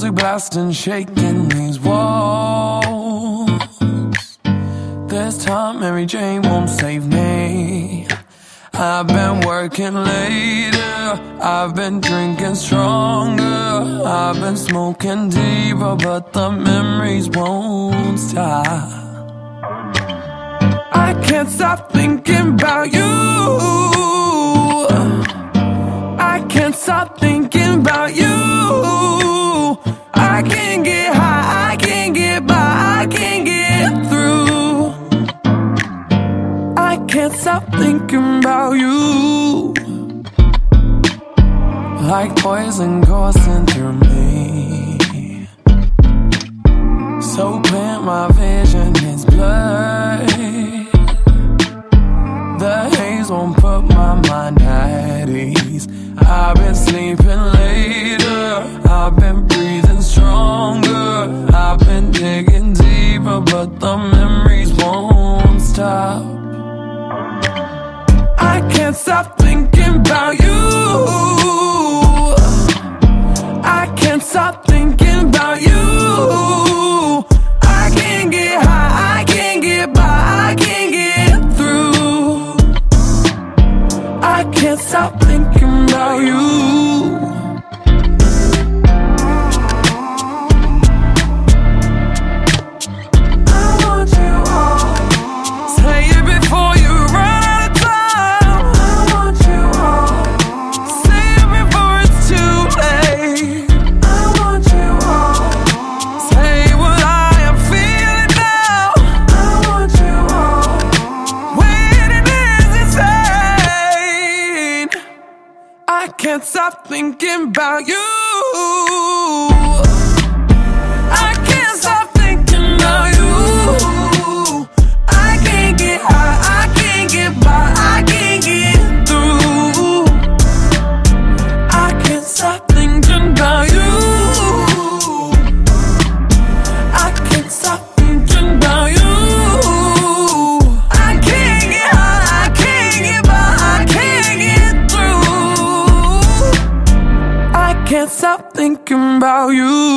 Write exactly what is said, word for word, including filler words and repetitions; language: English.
music blasting, shaking these walls. This time Mary Jane won't save me. I've been working later, I've been drinking stronger, I've been smoking deeper, but the memories won't stop. I can't stop thinking about you. I can't stop thinking about you. I can't get high, I can't get by, I can't get through. I can't stop thinking about you. Like poison coursing through me, so clear my vision is blurred. The haze won't put my mind at ease. I've been sleeping later, I've been breathing stronger, I've been digging deeper, but the memories won't stop. I can't stop thinking about you. I can't stop thinking about you. I can't get high, I can't get by, I can't get through. I can't stop thinking about you. I want you all. Say it before you run out of time. I want you all. Say it before it's too late. I want you all. Say what I am feeling now. I want you all. Waiting is insane. I can't stop thinking about you. I can't stop thinking about you. I can't get high, I can't get by, I can't get through. I can't stop thinking about you. I can't stop thinking about you. I can't get high, I can't get by, I can't get through. I can't stop thinking about you.